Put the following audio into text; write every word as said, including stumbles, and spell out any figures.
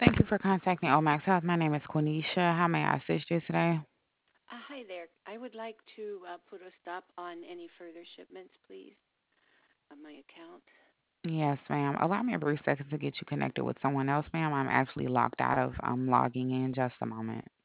Thank you for contacting Omax Health. My name is Quenisha. How may I assist you today? Uh, hi there. I would like to uh, put a stop on any further shipments, please, on my account. Yes, ma'am. Allow me a brief second to get you connected with someone else, ma'am. I'm actually locked out of um logging in. Just a moment.